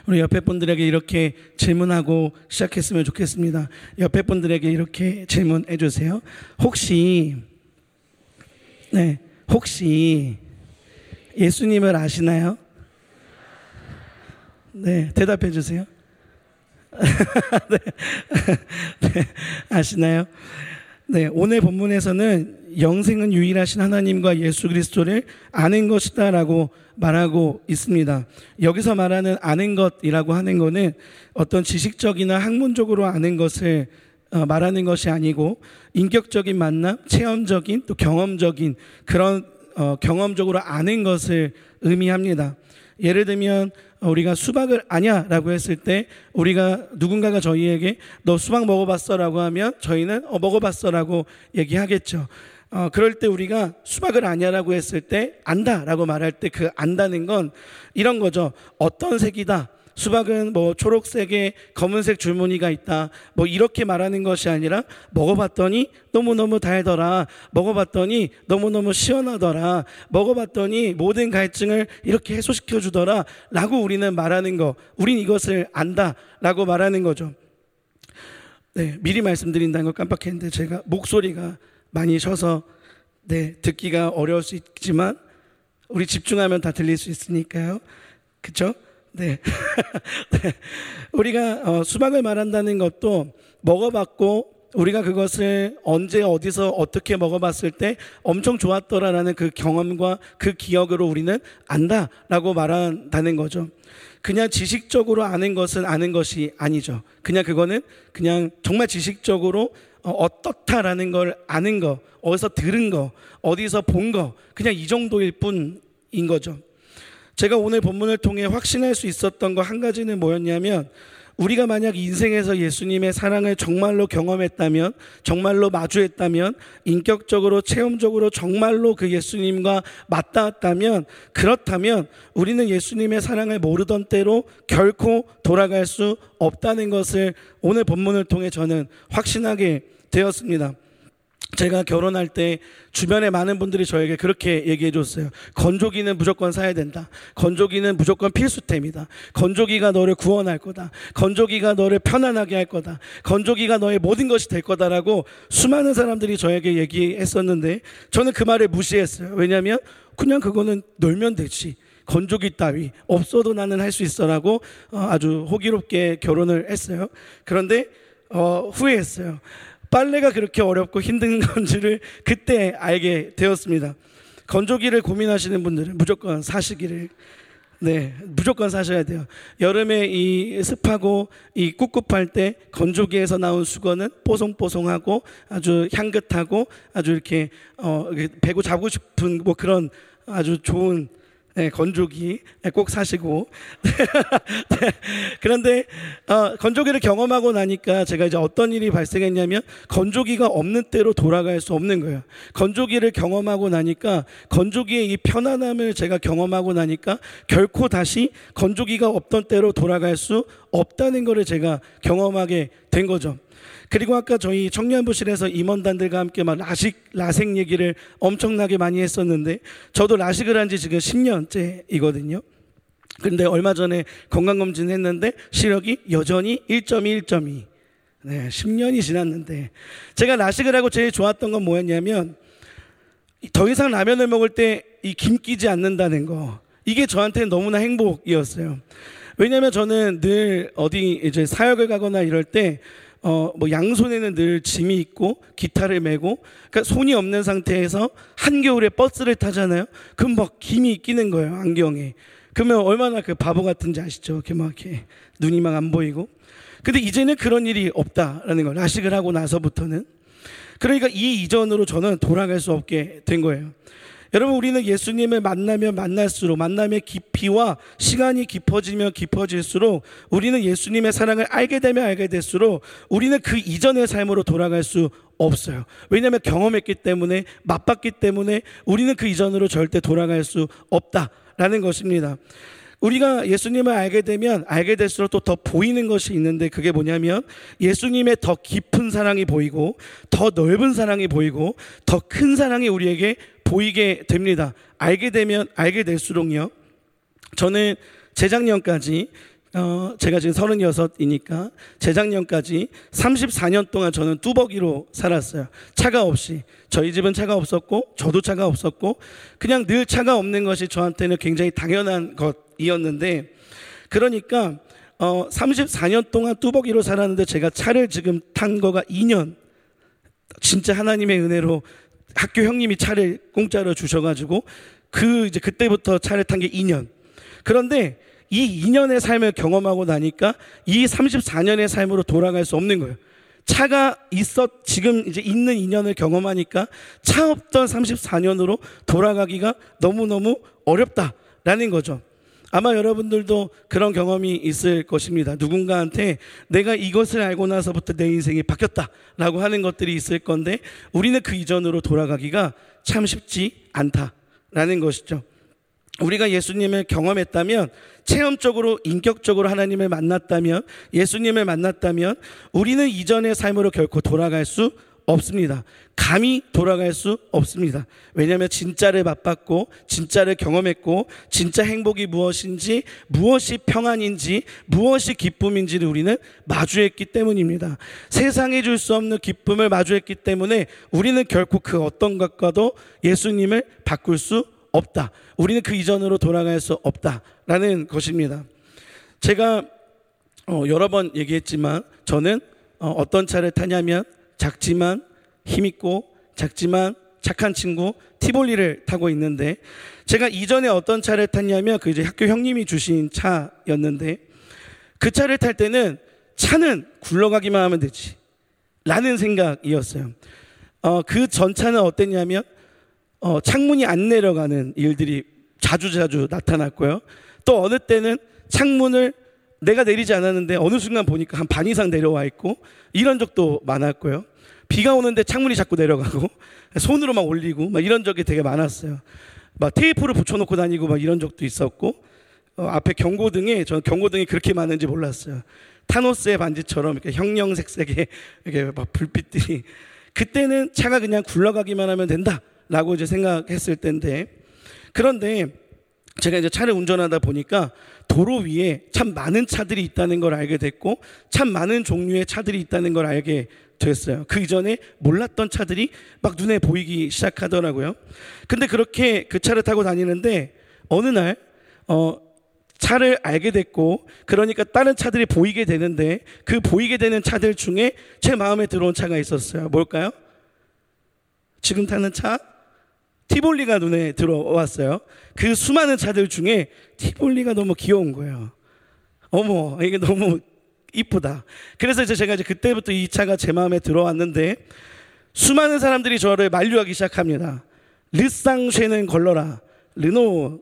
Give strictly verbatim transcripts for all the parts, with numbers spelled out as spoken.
우리 옆에 분들에게 이렇게 질문하고 시작했으면 좋겠습니다. 옆에 분들에게 이렇게 질문해 주세요. 혹시 네, 혹시 예수님을 아시나요? 네, 대답해 주세요. 네. 네, 아시나요? 네, 오늘 본문에서는 영생은 유일하신 하나님과 예수 그리스도를 아는 것이다 라고 말하고 있습니다. 여기서 말하는 아는 것이라고 하는 것은 어떤 지식적이나 학문적으로 아는 것을 말하는 것이 아니고 인격적인 만남, 체험적인 또 경험적인 그런 어, 경험적으로 아는 것을 의미합니다. 예를 들면 우리가 수박을 아냐 라고 했을 때 우리가 누군가가 저희에게 너 수박 먹어봤어 라고 하면 저희는 어, 먹어봤어 라고 얘기하겠죠. 어, 그럴 때 우리가 수박을 아냐 라고 했을 때 안다 라고 말할 때 그 안다는 건 이런 거죠. 어떤 색이다, 수박은 뭐 초록색에 검은색 줄무늬가 있다, 뭐 이렇게 말하는 것이 아니라 먹어봤더니 너무너무 달더라, 먹어봤더니 너무너무 시원하더라, 먹어봤더니 모든 갈증을 이렇게 해소시켜 주더라 라고 우리는 말하는 거, 우린 이것을 안다 라고 말하는 거죠. 네, 미리 말씀드린다는 걸 깜빡했는데 제가 목소리가 많이 쉬어서 네, 듣기가 어려울 수 있지만 우리 집중하면 다 들릴 수 있으니까요. 그렇죠? 네. 네. 우리가 어, 수박을 말한다는 것도 먹어봤고 우리가 그것을 언제 어디서 어떻게 먹어봤을 때 엄청 좋았더라라는 그 경험과 그 기억으로 우리는 안다라고 말한다는 거죠. 그냥 지식적으로 아는 것은 아는 것이 아니죠. 그냥 그거는 그냥 정말 지식적으로 어, 어떻다라는 걸 아는 거, 어디서 들은 거, 어디서 본 거, 그냥 이 정도일 뿐인 거죠. 제가 오늘 본문을 통해 확신할 수 있었던 거 한 가지는 뭐였냐면, 우리가 만약 인생에서 예수님의 사랑을 정말로 경험했다면, 정말로 마주했다면, 인격적으로 체험적으로 정말로 그 예수님과 맞닿았다면, 그렇다면 우리는 예수님의 사랑을 모르던 때로 결코 돌아갈 수 없다는 것을 오늘 본문을 통해 저는 확신하게 되었습니다. 제가 결혼할 때 주변에 많은 분들이 저에게 그렇게 얘기해 줬어요. 건조기는 무조건 사야 된다. 건조기는 무조건 필수템이다. 건조기가 너를 구원할 거다. 건조기가 너를 편안하게 할 거다. 건조기가 너의 모든 것이 될 거다라고 수많은 사람들이 저에게 얘기했었는데 저는 그 말을 무시했어요. 왜냐하면 그냥 그거는 놀면 되지, 건조기 따위 없어도 나는 할 수 있어라고 아주 호기롭게 결혼을 했어요. 그런데 어, 후회했어요. 빨래가 그렇게 어렵고 힘든 건지를 그때 알게 되었습니다. 건조기를 고민하시는 분들은 무조건 사시기를, 네, 무조건 사셔야 돼요. 여름에 이 습하고 이 꿉꿉할 때 건조기에서 나온 수건은 뽀송뽀송하고 아주 향긋하고 아주 이렇게 어, 배고 자고 싶은 뭐 그런 아주 좋은 네, 건조기 꼭 사시고. 네, 그런데 어, 건조기를 경험하고 나니까 제가 이제 어떤 일이 발생했냐면 건조기가 없는 때로 돌아갈 수 없는 거예요. 건조기를 경험하고 나니까, 건조기의 이 편안함을 제가 경험하고 나니까 결코 다시 건조기가 없던 때로 돌아갈 수 없다는 것을 제가 경험하게 된 거죠. 그리고 아까 저희 청년부실에서 임원단들과 함께 막 라식, 라섹 얘기를 엄청나게 많이 했었는데, 저도 라식을 한 지 지금 십 년째이거든요. 근데 얼마 전에 건강검진 했는데 시력이 여전히 일 점 이, 일 점 이. 네, 십 년이 지났는데 제가 라식을 하고 제일 좋았던 건 뭐였냐면, 더 이상 라면을 먹을 때 이 김 끼지 않는다는 거, 이게 저한테는 너무나 행복이었어요. 왜냐하면 저는 늘 어디 이제 사역을 가거나 이럴 때 어, 뭐 양손에는 늘 짐이 있고 기타를 메고, 그러니까 손이 없는 상태에서 한겨울에 버스를 타잖아요. 그럼 막 김이 끼는 거예요, 안경에. 그러면 얼마나 그 바보 같은지 아시죠? 이렇게 막 이렇게 눈이 막 안 보이고. 근데 이제는 그런 일이 없다라는 거, 라식을 하고 나서부터는. 그러니까 이 이전으로 저는 돌아갈 수 없게 된 거예요. 여러분, 우리는 예수님을 만나면 만날수록, 만남의 깊이와 시간이 깊어지면 깊어질수록, 우리는 예수님의 사랑을 알게 되면 알게 될수록 우리는 그 이전의 삶으로 돌아갈 수 없어요. 왜냐하면 경험했기 때문에, 맛봤기 때문에 우리는 그 이전으로 절대 돌아갈 수 없다라는 것입니다. 우리가 예수님을 알게 되면 알게 될수록 또 더 보이는 것이 있는데, 그게 뭐냐면 예수님의 더 깊은 사랑이 보이고, 더 넓은 사랑이 보이고, 더 큰 사랑이 우리에게 보이게 됩니다. 알게 되면 알게 될수록요. 저는 재작년까지 어, 제가 지금 서른여섯이니까 재작년까지 삼십사 년 동안 저는 뚜벅이로 살았어요. 차가 없이. 저희 집은 차가 없었고 저도 차가 없었고 그냥 늘 차가 없는 것이 저한테는 굉장히 당연한 것이었는데, 그러니까 어, 삼십사 년 동안 뚜벅이로 살았는데 제가 차를 지금 탄 거가 이 년. 진짜 하나님의 은혜로 학교 형님이 차를 공짜로 주셔가지고 그 이제 그때부터 차를 탄 게 이 년. 그런데 이 이 년의 삶을 경험하고 나니까 이 삼십사 년의 삶으로 돌아갈 수 없는 거예요. 차가 있었, 지금 이제 있는 이 년을 경험하니까 차 없던 삼십사 년으로 돌아가기가 너무너무 어렵다라는 거죠. 아마 여러분들도 그런 경험이 있을 것입니다. 누군가한테 내가 이것을 알고 나서부터 내 인생이 바뀌었다라고 하는 것들이 있을 건데, 우리는 그 이전으로 돌아가기가 참 쉽지 않다라는 것이죠. 우리가 예수님을 경험했다면, 체험적으로 인격적으로 하나님을 만났다면, 예수님을 만났다면 우리는 이전의 삶으로 결코 돌아갈 수 없습니다. 감히 돌아갈 수 없습니다. 왜냐하면 진짜를 맛봤고 진짜를 경험했고 진짜 행복이 무엇인지, 무엇이 평안인지, 무엇이 기쁨인지를 우리는 마주했기 때문입니다. 세상에 줄 수 없는 기쁨을 마주했기 때문에 우리는 결코 그 어떤 것과도 예수님을 바꿀 수 없다. 우리는 그 이전으로 돌아갈 수 없다라는 것입니다. 제가 어, 여러 번 얘기했지만 저는 어, 어떤 차를 타냐면 작지만 힘있고 작지만 착한 친구 티볼리를 타고 있는데, 제가 이전에 어떤 차를 탔냐면 그 이제 학교 형님이 주신 차였는데, 그 차를 탈 때는 차는 굴러가기만 하면 되지 라는 생각이었어요. 어, 그 전 차는 어땠냐면 어, 창문이 안 내려가는 일들이 자주자주 나타났고요. 또 어느 때는 창문을 내가 내리지 않았는데 어느 순간 보니까 한 반 이상 내려와 있고, 이런 적도 많았고요. 비가 오는데 창문이 자꾸 내려가고 손으로 막 올리고 막 이런 적이 되게 많았어요. 막 테이프를 붙여놓고 다니고 막 이런 적도 있었고, 어, 앞에 경고등에, 저는 경고등이 그렇게 많은지 몰랐어요. 타노스의 반지처럼 이렇게 형형색색의 이렇게 막 불빛들이. 그때는 차가 그냥 굴러가기만 하면 된다라고 이제 생각했을 때인데, 그런데 제가 이제 차를 운전하다 보니까 도로 위에 참 많은 차들이 있다는 걸 알게 됐고, 참 많은 종류의 차들이 있다는 걸 알게 됐어요. 그 이전에 몰랐던 차들이 막 눈에 보이기 시작하더라고요. 근데 그렇게 그 차를 타고 다니는데 어느 날 어, 차를 알게 됐고, 그러니까 다른 차들이 보이게 되는데, 그 보이게 되는 차들 중에 제 마음에 들어온 차가 있었어요. 뭘까요? 지금 타는 차? 티볼리가 눈에 들어왔어요. 그 수많은 차들 중에 티볼리가 너무 귀여운 거예요. 어머, 이게 너무 이쁘다. 그래서 이제 제가 이제 그때부터 이 차가 제 마음에 들어왔는데, 수많은 사람들이 저를 만류하기 시작합니다. 르쌍쉐는 걸러라, 르노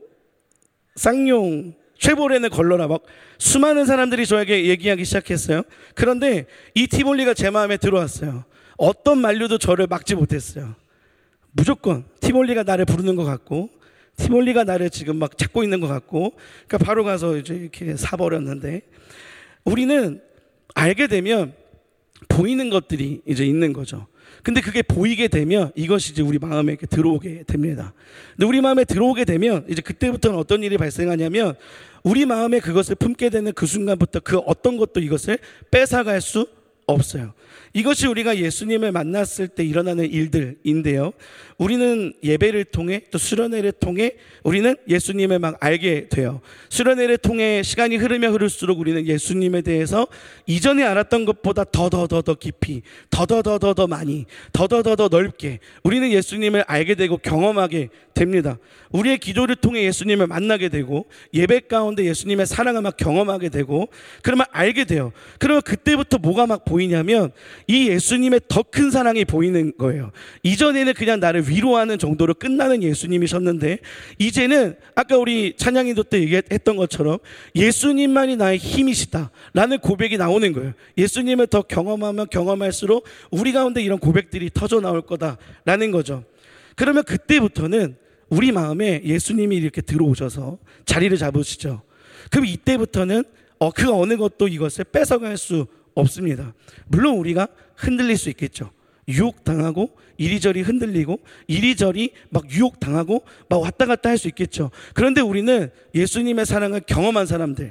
쌍용 쉐보레는 걸러라, 막 수많은 사람들이 저에게 얘기하기 시작했어요. 그런데 이 티볼리가 제 마음에 들어왔어요. 어떤 만류도 저를 막지 못했어요. 무조건 티볼리가 나를 부르는 것 같고, 티볼리가 나를 지금 막 찾고 있는 것 같고, 그러니까 바로 가서 이제 이렇게 사버렸는데, 우리는 알게 되면 보이는 것들이 이제 있는 거죠. 근데 그게 보이게 되면 이것이 이제 우리 마음에 이렇게 들어오게 됩니다. 근데 우리 마음에 들어오게 되면 이제 그때부터는 어떤 일이 발생하냐면, 우리 마음에 그것을 품게 되는 그 순간부터 그 어떤 것도 이것을 뺏어갈 수 없어요. 이것이 우리가 예수님을 만났을 때 일어나는 일들인데요, 우리는 예배를 통해 또 수련회를 통해 우리는 예수님을 막 알게 돼요. 수련회를 통해 시간이 흐르면 흐를수록 우리는 예수님에 대해서 이전에 알았던 것보다 더더더더 깊이, 더더더더 많이, 더더더더 넓게 우리는 예수님을 알게 되고 경험하게 됩니다. 우리의 기도를 통해 예수님을 만나게 되고, 예배 가운데 예수님의 사랑을 막 경험하게 되고, 그러면 알게 돼요. 그러면 그때부터 뭐가 막 보이냐면 이 예수님의 더 큰 사랑이 보이는 거예요. 이전에는 그냥 나를 위로하는 정도로 끝나는 예수님이셨는데, 이제는 아까 우리 찬양인도 때 얘기했던 것처럼 예수님만이 나의 힘이시다 라는 고백이 나오는 거예요. 예수님을 더 경험하면 경험할수록 우리 가운데 이런 고백들이 터져 나올 거다라는 거죠. 그러면 그때부터는 우리 마음에 예수님이 이렇게 들어오셔서 자리를 잡으시죠. 그럼 이때부터는 어, 그 어느 것도 이것을 뺏어갈 수 없습니다. 물론 우리가 흔들릴 수 있겠죠. 유혹당하고 이리저리 흔들리고 이리저리 막 유혹당하고 막 왔다 갔다 할 수 있겠죠. 그런데 우리는 예수님의 사랑을 경험한 사람들,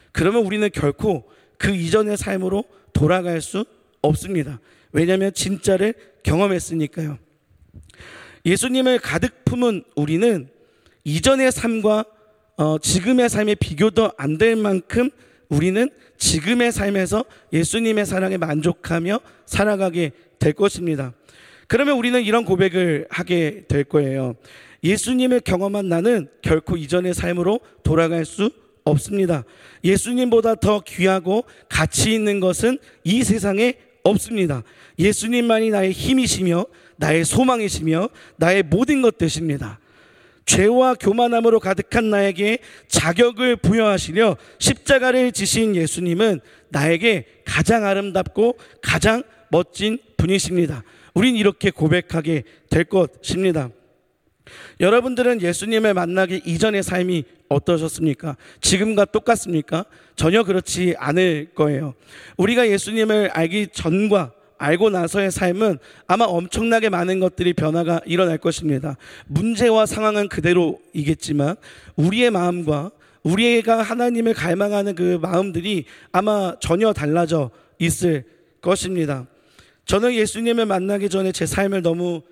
그러면 우리는 결코 그 이전의 삶으로 돌아갈 수 없습니다. 왜냐하면 진짜를 경험했으니까요. 예수님을 가득 품은 우리는 이전의 삶과 어, 지금의 삶의 비교도 안 될 만큼 우리는 지금의 삶에서 예수님의 사랑에 만족하며 살아가게 될 것입니다. 그러면 우리는 이런 고백을 하게 될 거예요. 예수님을 경험한 나는 결코 이전의 삶으로 돌아갈 수 없습니다. 예수님보다 더 귀하고 가치 있는 것은 이 세상에 없습니다. 예수님만이 나의 힘이시며 나의 소망이시며 나의 모든 것 되십니다. 죄와 교만함으로 가득한 나에게 자격을 부여하시려 십자가를 지신 예수님은 나에게 가장 아름답고 가장 멋진 분이십니다. 우린 이렇게 고백하게 될 것입니다. 여러분들은 예수님을 만나기 이전의 삶이 어떠셨습니까? 지금과 똑같습니까? 전혀 그렇지 않을 거예요. 우리가 예수님을 알기 전과 알고 나서의 삶은 아마 엄청나게 많은 것들이 변화가 일어날 것입니다. 문제와 상황은 그대로이겠지만 우리의 마음과 우리가 하나님을 갈망하는 그 마음들이 아마 전혀 달라져 있을 것입니다. 저는 예수님을 만나기 전에 제 삶을 너무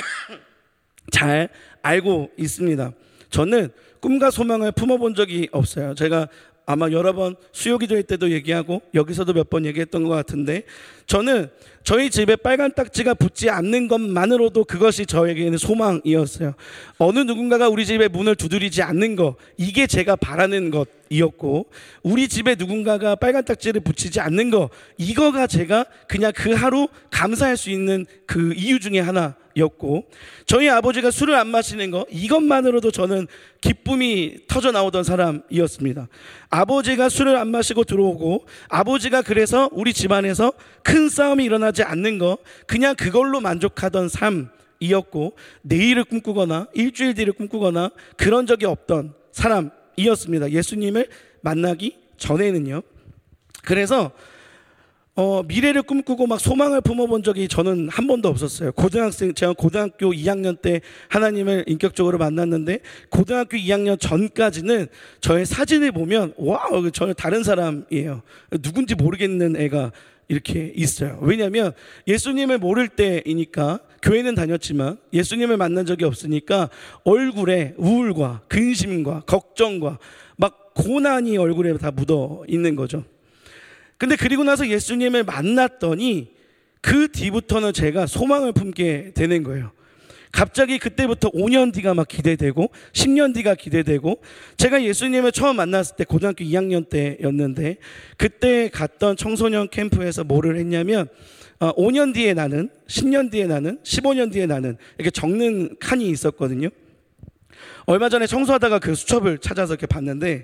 잘 알고 있습니다. 저는 꿈과 소망을 품어본 적이 없어요. 제가 아마 여러 번 수요기도회 때도 얘기하고 여기서도 몇 번 얘기했던 것 같은데, 저는 저희 집에 빨간 딱지가 붙지 않는 것만으로도 그것이 저에게는 소망이었어요. 어느 누군가가 우리 집에 문을 두드리지 않는 것, 이게 제가 바라는 것이었고, 우리 집에 누군가가 빨간 딱지를 붙이지 않는 것, 이거가 제가 그냥 그 하루 감사할 수 있는 그 이유 중에 하나였고, 저희 아버지가 술을 안 마시는 것, 이것만으로도 저는 기쁨이 터져 나오던 사람이었습니다. 아버지가 술을 안 마시고 들어오고, 아버지가 그래서 우리 집안에서 큰 싸움이 일어나지 않는 거, 그냥 그걸로 만족하던 삶이었고, 내일을 꿈꾸거나 일주일 뒤를 꿈꾸거나 그런 적이 없던 사람이었습니다. 예수님을 만나기 전에는요. 그래서 어, 미래를 꿈꾸고 막 소망을 품어본 적이 저는 한 번도 없었어요. 고등학생, 제가 고등학교 이 학년 때 하나님을 인격적으로 만났는데, 고등학교 이 학년 전까지는 저의 사진을 보면 와, 저는 다른 사람이에요. 누군지 모르겠는 애가 이렇게 있어요. 왜냐하면 예수님을 모를 때이니까, 교회는 다녔지만 예수님을 만난 적이 없으니까 얼굴에 우울과 근심과 걱정과 막 고난이 얼굴에 다 묻어 있는 거죠. 근데 그리고 나서 예수님을 만났더니 그 뒤부터는 제가 소망을 품게 되는 거예요. 갑자기 그때부터 오 년 뒤가 막 기대되고 십 년 뒤가 기대되고, 제가 예수님을 처음 만났을 때 고등학교 이 학년 때였는데, 그때 갔던 청소년 캠프에서 뭐를 했냐면 어, 오 년 뒤에 나는, 십 년 뒤에 나는, 십오 년 뒤에 나는, 이렇게 적는 칸이 있었거든요. 얼마 전에 청소하다가 그 수첩을 찾아서 이렇게 봤는데,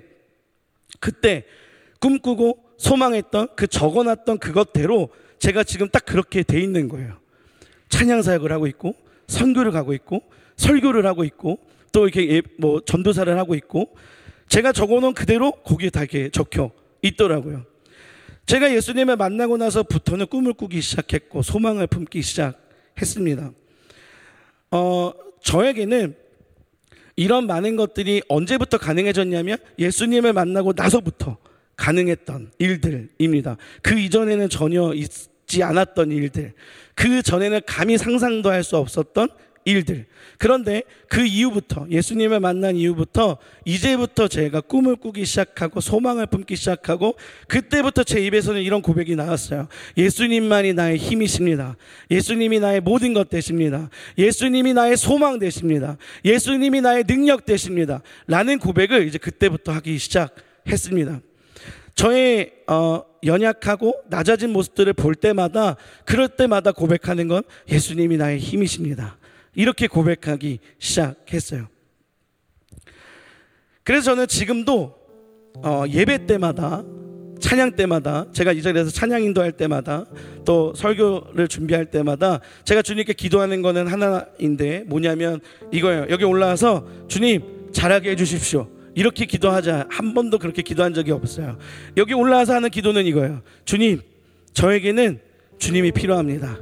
그때 꿈꾸고 소망했던 그 적어놨던 그것대로 제가 지금 딱 그렇게 돼 있는 거예요. 찬양 사역을 하고 있고, 선교를 가고 있고, 설교를 하고 있고, 또 이렇게 뭐 전도사를 하고 있고, 제가 적어놓은 그대로 거기에 다 이렇게 적혀 있더라고요. 제가 예수님을 만나고 나서부터는 꿈을 꾸기 시작했고 소망을 품기 시작했습니다. 어, 저에게는 이런 많은 것들이 언제부터 가능해졌냐면 예수님을 만나고 나서부터 가능했던 일들입니다. 그 이전에는 전혀 있지 않았던 일들, 그 전에는 감히 상상도 할 수 없었던 일들. 그런데 그 이후부터, 예수님을 만난 이후부터 이제부터 제가 꿈을 꾸기 시작하고 소망을 품기 시작하고, 그때부터 제 입에서는 이런 고백이 나왔어요. 예수님만이 나의 힘이십니다. 예수님이 나의 모든 것 되십니다. 예수님이 나의 소망 되십니다. 예수님이 나의 능력 되십니다. 라는 고백을 이제 그때부터 하기 시작했습니다. 저의 어, 연약하고 낮아진 모습들을 볼 때마다, 그럴 때마다 고백하는 건 예수님이 나의 힘이십니다. 이렇게 고백하기 시작했어요. 그래서 저는 지금도 어, 예배 때마다, 찬양 때마다, 제가 이 자리에서 찬양 인도할 때마다, 또 설교를 준비할 때마다 제가 주님께 기도하는 거는 하나인데, 뭐냐면 이거예요. 여기 올라와서 주님 잘하게 해주십시오. 이렇게 기도하자. 한 번도 그렇게 기도한 적이 없어요. 여기 올라와서 하는 기도는 이거예요. 주님, 저에게는 주님이 필요합니다.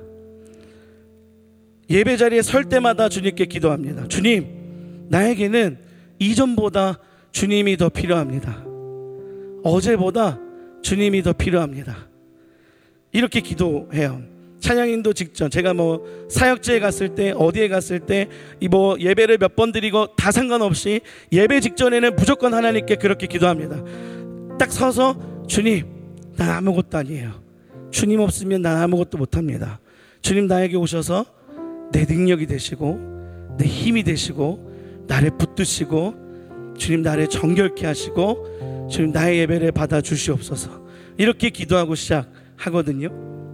예배 자리에 설 때마다 주님께 기도합니다. 주님, 나에게는 이전보다 주님이 더 필요합니다. 어제보다 주님이 더 필요합니다. 이렇게 기도해요. 찬양인도 직전 제가 뭐 사역지에 갔을 때 어디에 갔을 때 이 뭐 예배를 몇 번 드리고 다 상관없이 예배 직전에는 무조건 하나님께 그렇게 기도합니다. 딱 서서 주님, 난 아무것도 아니에요. 주님 없으면 난 아무것도 못합니다. 주님 나에게 오셔서 내 능력이 되시고 내 힘이 되시고 나를 붙드시고 주님 나를 정결케 하시고 주님 나의 예배를 받아 주시옵소서. 이렇게 기도하고 시작하거든요.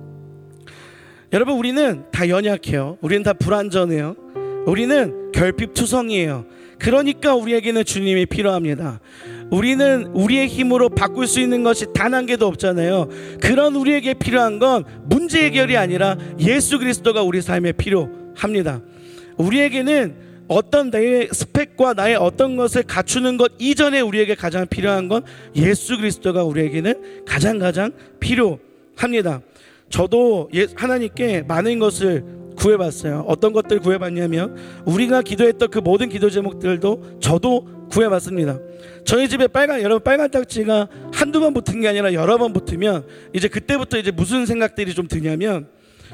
여러분, 우리는 다 연약해요. 우리는 다 불완전해요. 우리는 결핍투성이에요. 그러니까 우리에게는 주님이 필요합니다. 우리는 우리의 힘으로 바꿀 수 있는 것이 단 한 개도 없잖아요. 그런 우리에게 필요한 건 문제 해결이 아니라 예수 그리스도가 우리 삶에 필요합니다. 우리에게는 어떤 내 스펙과 나의 어떤 것을 갖추는 것 이전에 우리에게 가장 필요한 건 예수 그리스도가 우리에게는 가장 가장 필요합니다. 저도 하나님께 많은 것을 구해봤어요. 어떤 것들 구해봤냐면 우리가 기도했던 그 모든 기도 제목들도 저도 구해봤습니다. 저희 집에 빨간 여러분 빨간 딱지가 한두 번 붙은 게 아니라 여러 번 붙으면 이제 그때부터 이제 무슨 생각들이 좀 드냐면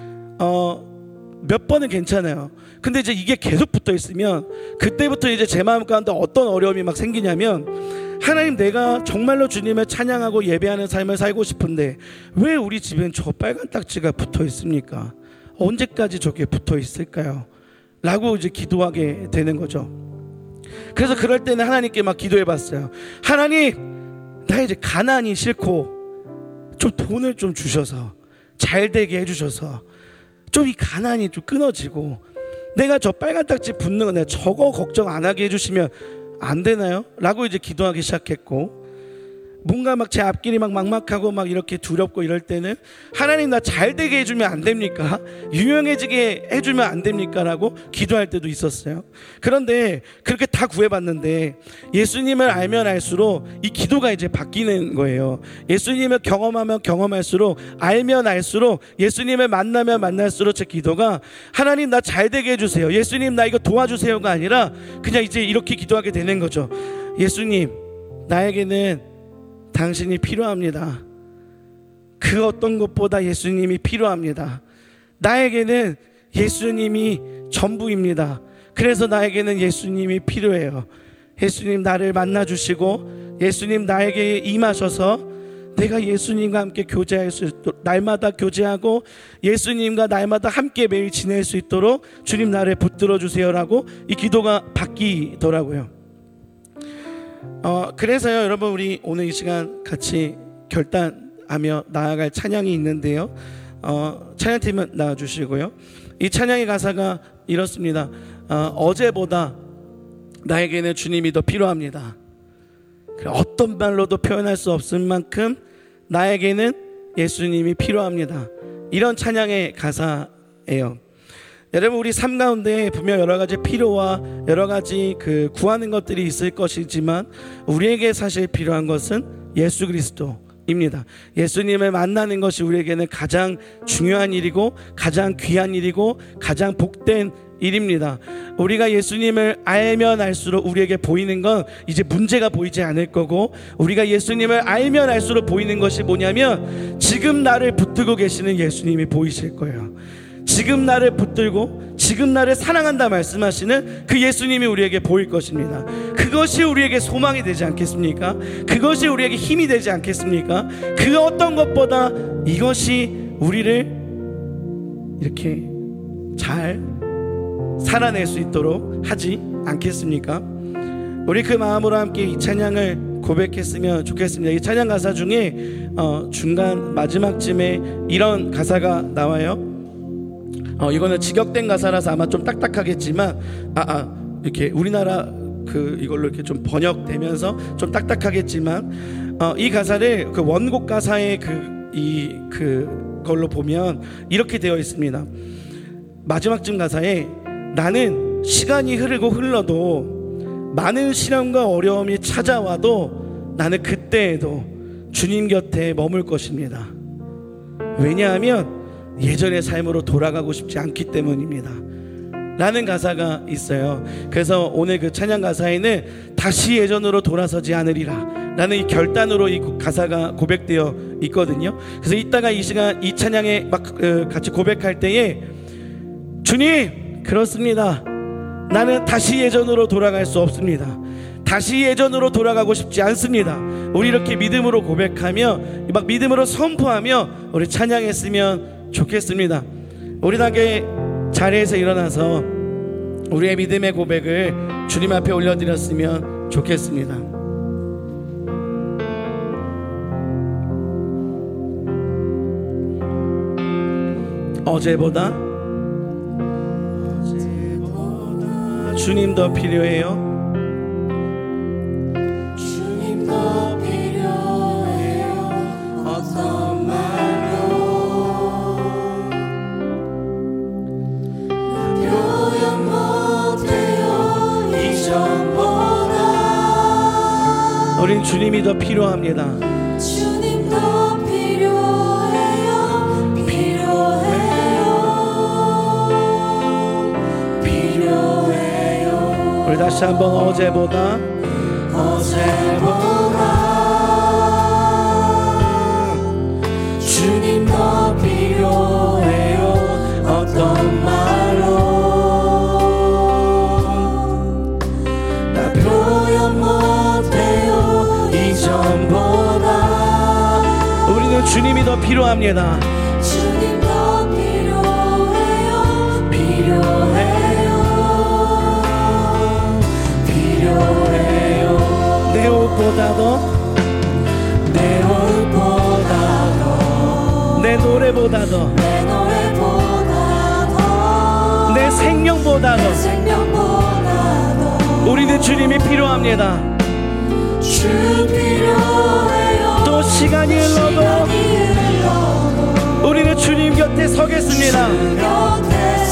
어 몇 번은 괜찮아요. 근데 이제 이게 계속 붙어 있으면 그때부터 이제 제 마음 가운데 어떤 어려움이 막 생기냐면, 하나님, 내가 정말로 주님을 찬양하고 예배하는 삶을 살고 싶은데 왜 우리 집엔 저 빨간 딱지가 붙어 있습니까? 언제까지 저게 붙어 있을까요? 라고 이제 기도하게 되는 거죠. 그래서 그럴 때는 하나님께 막 기도해 봤어요. 하나님, 나 이제 가난이 싫고 좀 돈을 좀 주셔서 잘 되게 해주셔서 좀 이 가난이 좀 끊어지고 내가 저 빨간 딱지 붙는 거 내가 저거 걱정 안 하게 해주시면 안 되나요? 라고 이제 기도하기 시작했고, 뭔가 막 제 앞길이 막 막막하고 막 이렇게 두렵고 이럴 때는 하나님, 나 잘 되게 해주면 안 됩니까? 유명해지게 해주면 안 됩니까? 라고 기도할 때도 있었어요. 그런데 그렇게 다 구해봤는데 예수님을 알면 알수록 이 기도가 이제 바뀌는 거예요. 예수님을 경험하면 경험할수록, 알면 알수록, 예수님을 만나면 만날수록 제 기도가 하나님, 나 잘 되게 해주세요, 예수님 나 이거 도와주세요가 아니라 그냥 이제 이렇게 기도하게 되는 거죠. 예수님, 나에게는 당신이 필요합니다. 그 어떤 것보다 예수님이 필요합니다. 나에게는 예수님이 전부입니다. 그래서 나에게는 예수님이 필요해요. 예수님 나를 만나주시고 예수님 나에게 임하셔서 내가 예수님과 함께 교제할 수 있도록, 날마다 교제하고 예수님과 날마다 함께 매일 지낼 수 있도록 주님 나를 붙들어 주세요라고 이 기도가 바뀌더라고요. 어, 그래서요, 여러분, 우리 오늘 이 시간 같이 결단하며 나아갈 찬양이 있는데요. 어, 찬양팀은 나와주시고요. 이 찬양의 가사가 이렇습니다. 어, 어제보다 나에게는 주님이 더 필요합니다. 어떤 말로도 표현할 수 없을 만큼 나에게는 예수님이 필요합니다. 이런 찬양의 가사예요. 여러분, 우리 삶 가운데 분명 여러 가지 필요와 여러 가지 그 구하는 것들이 있을 것이지만 우리에게 사실 필요한 것은 예수 그리스도입니다. 예수님을 만나는 것이 우리에게는 가장 중요한 일이고 가장 귀한 일이고 가장 복된 일입니다. 우리가 예수님을 알면 알수록 우리에게 보이는 건 이제 문제가 보이지 않을 거고, 우리가 예수님을 알면 알수록 보이는 것이 뭐냐면 지금 나를 붙들고 계시는 예수님이 보이실 거예요. 지금 나를 붙들고 지금 나를 사랑한다 말씀하시는 그 예수님이 우리에게 보일 것입니다. 그것이 우리에게 소망이 되지 않겠습니까? 그것이 우리에게 힘이 되지 않겠습니까? 그 어떤 것보다 이것이 우리를 이렇게 잘 살아낼 수 있도록 하지 않겠습니까? 우리 그 마음으로 함께 이 찬양을 고백했으면 좋겠습니다. 이 찬양 가사 중에 어, 중간 마지막쯤에 이런 가사가 나와요. 어, 이거는 직역된 가사라서 아마 좀 딱딱하겠지만 아, 아 이렇게 우리나라 그 이걸로 이렇게 좀 번역되면서 좀 딱딱하겠지만 어, 이 가사를 그 원곡 가사의 그 이 그 걸로 보면 이렇게 되어 있습니다. 마지막쯤 가사에 나는 시간이 흐르고 흘러도 많은 시련과 어려움이 찾아와도 나는 그때에도 주님 곁에 머물 것입니다. 왜냐하면 예전의 삶으로 돌아가고 싶지 않기 때문입니다. 라는 가사가 있어요. 그래서 오늘 그 찬양 가사에는 다시 예전으로 돌아서지 않으리라 라는 이 결단으로 이 가사가 고백되어 있거든요. 그래서 이따가 이 시간 이 찬양에 막 같이 고백할 때에 주님, 그렇습니다. 나는 다시 예전으로 돌아갈 수 없습니다. 다시 예전으로 돌아가고 싶지 않습니다. 우리 이렇게 믿음으로 고백하며 막 믿음으로 선포하며 우리 찬양했으면 좋겠습니다. 우리 다 자리에서 일어나서 우리의 믿음의 고백을 주님 앞에 올려드렸으면 좋겠습니다. 어제보다 어제보다 주님 더 필요해요. 주님 더 필요해요. 어떤 말로 표현 못해요. 이전보다 우린 주님이 더 필요합니다. 주님 더 필요해요. 필요해요. 필요해요. 우리 다시 한번 어제보다 어제보다 주님 더 필요해요. 어떤 말로 나 표현 못해요. 이전보다 우리는 주님이 더 필요합니다. 주님 더 필요해요. 필요해요. 필요해요. 내 옷보다도 내 옷보다도 내 노래보다도 내 노래보다도 내 생명보다도 내 생명보다도 우리는 주님이 필요합니다. 주 필요해요. 또 시간이 흘러도, 시간이 흘러도 우리는 주님 곁에 서겠습니다. 주 곁에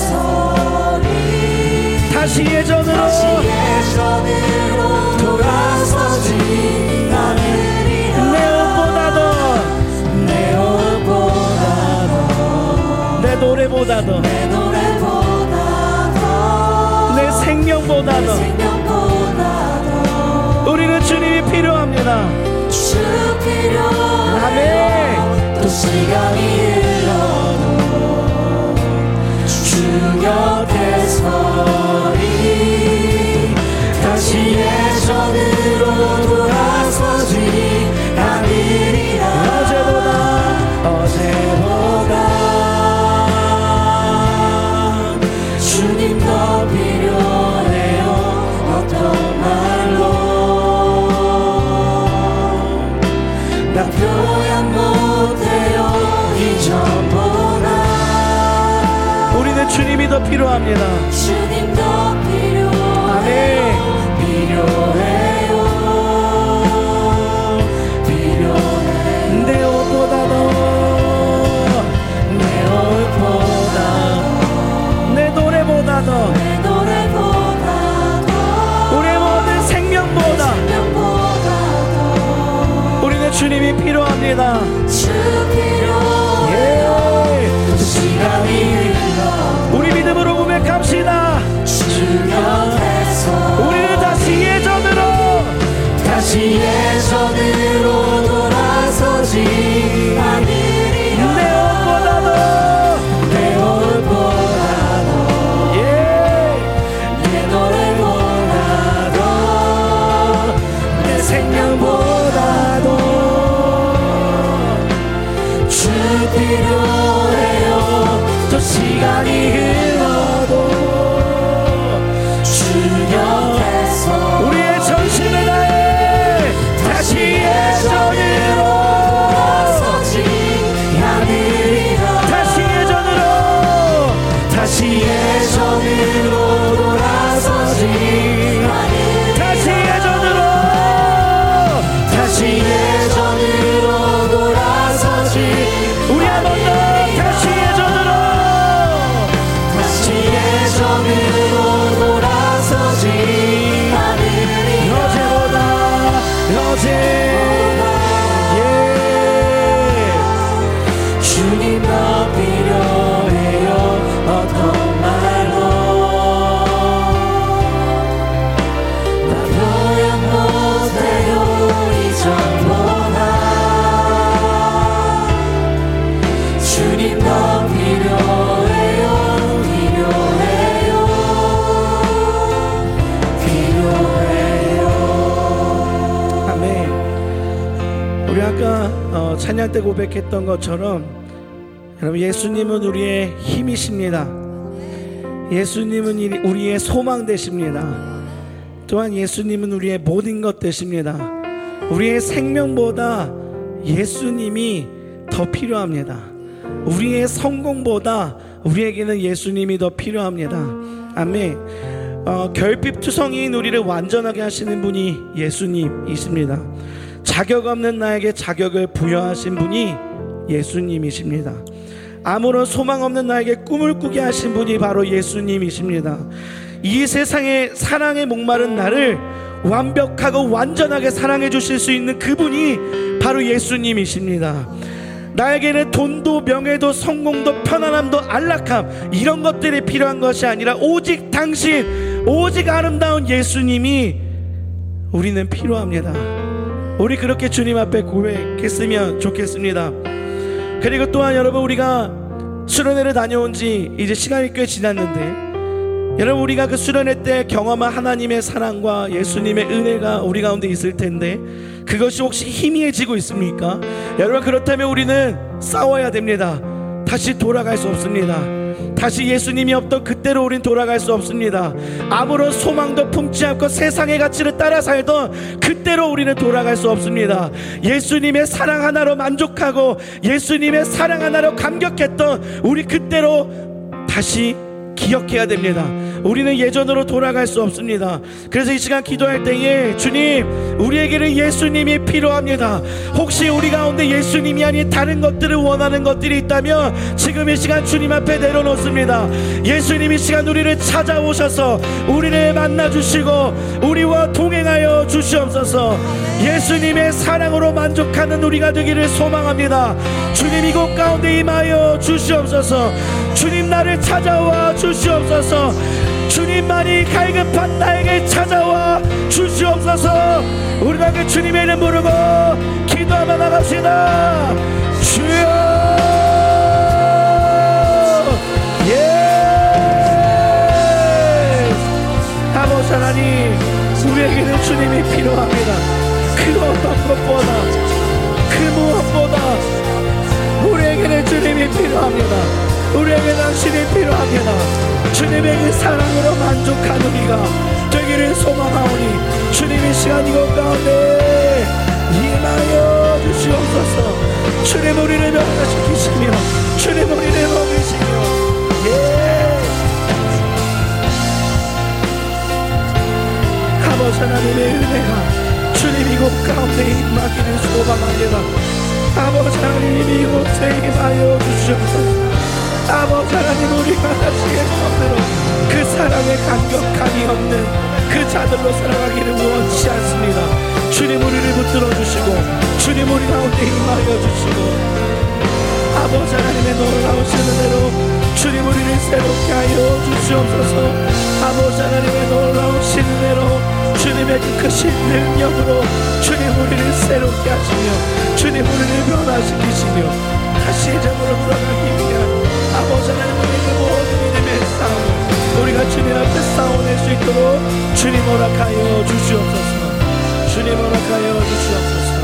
서리 다시 예전으로 다시 예전으로 돌아서지 않으리라. 내 옷보다도 내 옷보다도 내 노래보다도 내 노래보다도 내 생명보다도, 내 생명보다도 우리는 주님이 필요합니다. 주 필요해요. 아멘. 또 시간이 흘러도 주 곁에 서리 다시 예전으로 돌아서지 않으리라. 어제보다 어제보다 주님 더 필요해요. 어떤 말로 나 표현 못해요. 이전보다 우리는 주님이 더 필요합니다. 주님 더 필요해요. 아멘. 필요해요. 필요해요. 내 옷보다도 내 옷보다도 내 노래보다도 내 노래보다도 우리의 모든 생명보다, 생명보다도 우리는 주님이 필요합니다. 주 필요해요. 예. 시간이 흘러 우리 믿음으로 고백합시다. 주 곁에서 우리는 다시 예전으로 다시 예전으로 돌아서지 않으리라. 내 옷보다도 내 옷보다도 예. 내 노래보다도 내 생명보다도 주 필요해요. 또 시간이 흘러도 주 곁에서 우리의 전심을 다해 다시 예전으로 돌아서지 않으리라. 다시 예전으로 다시 예전으로 돌아서지 않으리라. 다시 예전으로 다시 예전으로 돌아서지 우리 한 번 더 다시 예전으로 다시 예전으로 돌아서지 않으리라. 어제보다 어제 예. 주님 더 필요해요. 어떤 말로 어, 찬양 때 고백했던 것처럼 여러분, 예수님은 우리의 힘이십니다. 예수님은 우리의 소망 되십니다. 또한 예수님은 우리의 모든 것 되십니다. 우리의 생명보다 예수님이 더 필요합니다. 우리의 성공보다 우리에게는 예수님이 더 필요합니다. 아멘. 어, 결핍투성이인 우리를 완전하게 하시는 분이 예수님이십니다. 자격 없는 나에게 자격을 부여하신 분이 예수님이십니다. 아무런 소망 없는 나에게 꿈을 꾸게 하신 분이 바로 예수님이십니다. 이 세상의 사랑에 목마른 나를 완벽하고 완전하게 사랑해 주실 수 있는 그분이 바로 예수님이십니다. 나에게는 돈도 명예도 성공도 편안함도 안락함 이런 것들이 필요한 것이 아니라 오직 당신, 오직 아름다운 예수님이 우리는 필요합니다. 우리 그렇게 주님 앞에 고백했으면 좋겠습니다. 그리고 또한 여러분, 우리가 수련회를 다녀온 지 이제 시간이 꽤 지났는데, 여러분, 우리가 그 수련회 때 경험한 하나님의 사랑과 예수님의 은혜가 우리 가운데 있을 텐데, 그것이 혹시 희미해지고 있습니까? 여러분, 그렇다면 우리는 싸워야 됩니다. 다시 돌아갈 수 없습니다. 다시 예수님이 없던 그때로 우린 돌아갈 수 없습니다. 아무런 소망도 품지 않고 세상의 가치를 따라 살던 그때로 우리는 돌아갈 수 없습니다. 예수님의 사랑 하나로 만족하고 예수님의 사랑 하나로 감격했던 우리 그때로 다시 기억해야 됩니다. 우리는 예전으로 돌아갈 수 없습니다. 그래서 이 시간 기도할 때에 주님, 우리에게는 예수님이 필요합니다. 혹시 우리 가운데 예수님이 아닌 다른 것들을 원하는 것들이 있다면 지금 이 시간 주님 앞에 내려놓습니다. 예수님 이 시간 우리를 찾아오셔서 우리를 만나주시고 우리와 동행하여 주시옵소서. 예수님의 사랑으로 만족하는 우리가 되기를 소망합니다. 주님, 이곳 가운데 임하여 주시옵소서. 주님, 나를 찾아와 주시옵소서. 주님만이 갈급한 나에게 찾아와 주시옵소서. 우리가 그 주님의 이름 부르고 기도하며 나갑시다. 주여, 예. 아버지 하나님, 우리에게는 주님이 필요합니다. 그 어떤 것보다, 그 무엇보다 우리에게는 주님이 필요합니다. 우리에게 당신이 필요합니다. 주님의 그 사랑으로 만족한 우리가 되기를 소망하오니 주님 이 시간 이곳 가운데 임하여 주시옵소서. 주님, 우리를 변화시키시며 주님, 우리를 먹이시며, 예. 아버지 하나님의 은혜가 주님 이곳 가운데 임하기를 소망합니다. 아버지 하나님, 이곳에 임하여 주시옵소서. 아버지 하나님, 우리가 아시겠으므로 그 사랑에 감격함이 없는 그 자들로 살아가기를 원치 않습니다. 주님, 우리를 붙들어 주시고 주님, 우리 가운데 임하여 주시고 아버지 하나님의 놀라우신 은혜로 주님, 우리를 새롭게 하여 주시옵소서. 아버지 하나님의 놀라우신 은혜로 주님의 그 크신 능력으로 주님, 우리를 새롭게 하시며 주님, 우리를 변화시키시며 다시 예전으로 돌아가기 위한 아버지 하나님, 우리의 모든 믿음의 싸움 우리가 주님 앞에 싸워낼 수 있도록 주님 허락하여 주시옵소서. 주님 허락하여 주시옵소서.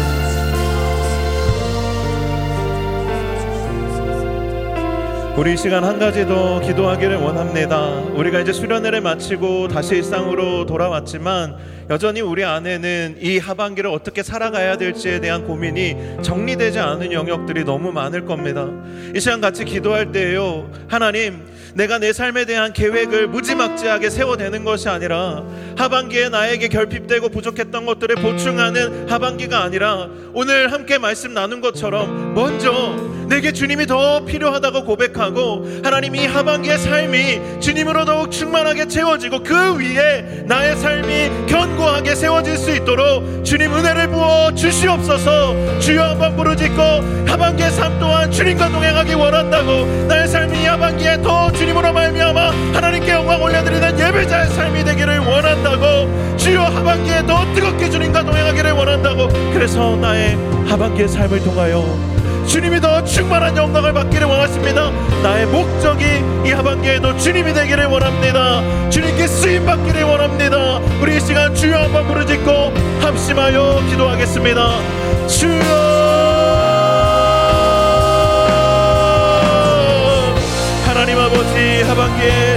우리 이 시간 한 가지 더 기도하기를 원합니다. 우리가 이제 수련회를 마치고 다시 일상으로 돌아왔지만 여전히 우리 안에는 이 하반기를 어떻게 살아가야 될지에 대한 고민이 정리되지 않은 영역들이 너무 많을 겁니다. 이 시간 같이 기도할 때에요, 하나님, 내가 내 삶에 대한 계획을 무지막지하게 세워내는 것이 아니라 하반기에 나에게 결핍되고 부족했던 것들을 보충하는 하반기가 아니라 오늘 함께 말씀 나눈 것처럼 먼저 내게 주님이 더 필요하다고 고백하고 하나님, 이 하반기의 삶이 주님으로 더욱 충만하게 채워지고 그 위에 나의 삶이 견고하게 세워질 수 있도록 주님 은혜를 부어 주시옵소서. 주여, 한번 부르짖고 하반기의 삶 또한 주님과 동행하기 원한다고, 나의 삶이 이 하반기에 더 주님으로 말미암아 하나님께 영광 올려드리는 예배자의 삶이 되기를 원한다고, 주여 하반기에 더 뜨겁게 주님과 동행하기를 원한다고, 그래서 나의 하반기의 삶을 통하여 주님이 더 충만한 영광을 받기를 원하십니다. 나의 목적이 이 하반기에도 주님이 되기를 원합니다. 주님께 쓰임받기를 원합니다. 우리 이 시간 주여 한번 부르짖고 합심하여 기도하겠습니다. 주여,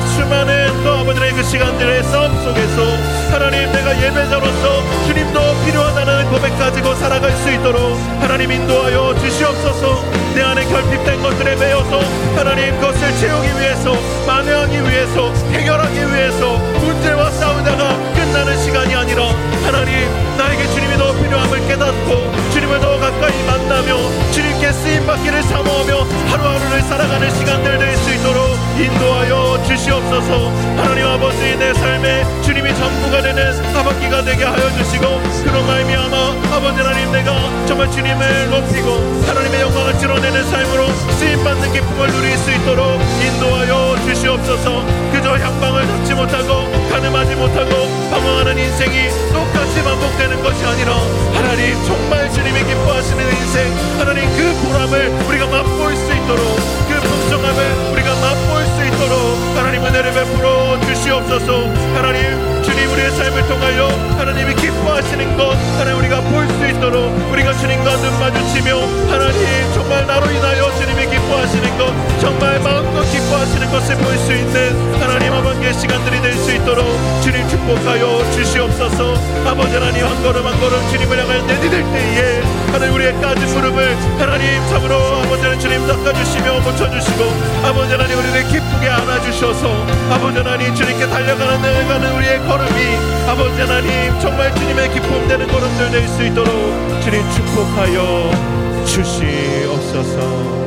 수많은 또 아버지 하나님 그 시간들의 싸움 속에서 하나님 내가 예배자로서 주님도 필요하다는 고백 가지고 살아갈 수 있도록 하나님 인도하여 주시옵소서. 내 안에 결핍된 것들에 매여서 하나님 그것을 채우기 위해서, 만회하기 위해서, 해결하기 위해서 문제와 싸우다가 끝나는 시간이 아니라 하나님 나에게 주님이 더 필요함을 깨닫고 주님을 더 가까이 만나며 주님께 쓰임받기를 사모하며 하루하루를 살아가는 시간들 될 수 있도록 인도하여 주시옵소서. 하나님 아버지 내 삶에 주님이 전부가 되는 하반기가 되게 하여 주시고 그런 말미암아 아버지 하나님 내가 정말 주님을 높이고 하나님의 영광을 드러내는 삶으로 쓰임받는 기쁨을 누릴 수 있도록 인도하여 주시옵소서. 그저 향방을 잡지 못하고 가늠하지 못하고 방황하는 인생이 똑같이 반복되는 것이 아니라 하나님 정말 주님이 기뻐하시는 인생, 하나님 그 보람을 우리가 맛볼 수 있도록, 그 풍성함을 우리가 맛볼 수 있도록 하나님 은혜를 베풀어 주시옵소서. 하나님 주님 우리의 삶을 통하여 하나님이 기뻐하시는 것 하나님 우리가 볼 수 있도록 우리가 주님과 눈 마주치며 하나님 정말 나로 인하여 주님이 기뻐하시는 것, 정말 마음껏 기뻐하시는 것을 볼 수 있는 하나님 하반기의 시간들이 될 수 있도록 주님 축복하여 주시옵소서. 아버지 하나님 한 걸음 한 걸음 주님을 향해 내디딜 때에 하나님 우리의 까진 무릎을 하나님 참으로 아버지 하나님 주님 닦아주시며 고쳐주시고 아버지 하나님 우리를 기쁘게 안아주셔서 아버지 하나님 주님께 달려가는 내가는 우리의 걸음이 아버지 하나님 정말 주님의 기쁨 되는 걸음들 될 수 있도록 주님 축복하여 주시옵소서.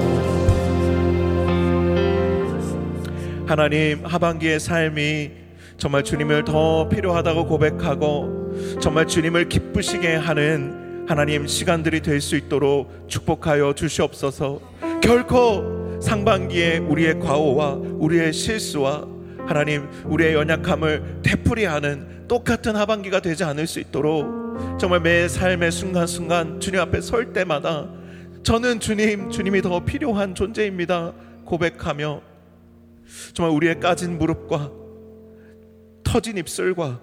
하나님 하반기의 삶이 정말 주님을 더 필요하다고 고백하고 정말 주님을 기쁘시게 하는 하나님 시간들이 될 수 있도록 축복하여 주시옵소서. 결코 상반기에 우리의 과오와 우리의 실수와 하나님 우리의 연약함을 되풀이하는 똑같은 하반기가 되지 않을 수 있도록 정말 매 삶의 순간순간 주님 앞에 설 때마다 저는 주님, 주님이 더 필요한 존재입니다 고백하며 정말 우리의 까진 무릎과 터진 입술과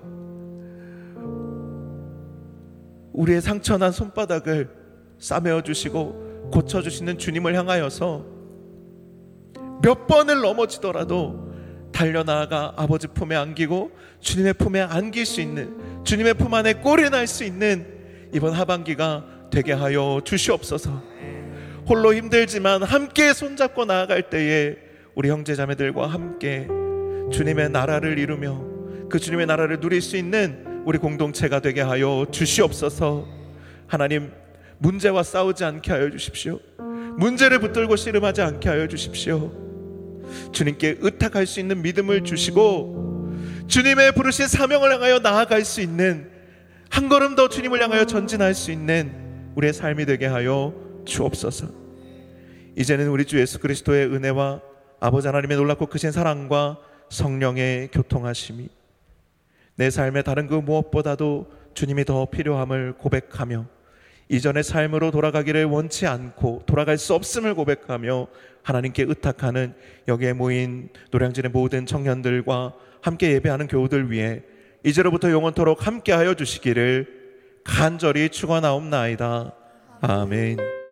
우리의 상처난 손바닥을 싸매어 주시고 고쳐주시는 주님을 향하여서 몇 번을 넘어지더라도 달려나가 아버지 품에 안기고 주님의 품에 안길 수 있는, 주님의 품 안에 꼴이 날 수 있는 이번 하반기가 되게 하여 주시옵소서. 홀로 힘들지만 함께 손잡고 나아갈 때에 우리 형제자매들과 함께 주님의 나라를 이루며 그 주님의 나라를 누릴 수 있는 우리 공동체가 되게 하여 주시옵소서. 하나님 문제와 싸우지 않게 하여 주십시오. 문제를 붙들고 씨름하지 않게 하여 주십시오. 주님께 의탁할 수 있는 믿음을 주시고 주님의 부르신 사명을 향하여 나아갈 수 있는, 한 걸음 더 주님을 향하여 전진할 수 있는 우리의 삶이 되게 하여 주옵소서. 이제는 우리 주 예수 그리스도의 은혜와 아버지 하나님의 놀랍고 크신 사랑과 성령의 교통하심이 내 삶의 다른 그 무엇보다도 주님이 더 필요함을 고백하며 이전의 삶으로 돌아가기를 원치 않고 돌아갈 수 없음을 고백하며 하나님께 의탁하는 여기에 모인 노량진의 모든 청년들과 함께 예배하는 교우들 위해 이제로부터 영원토록 함께하여 주시기를 간절히 축원하옵나이다. 아멘.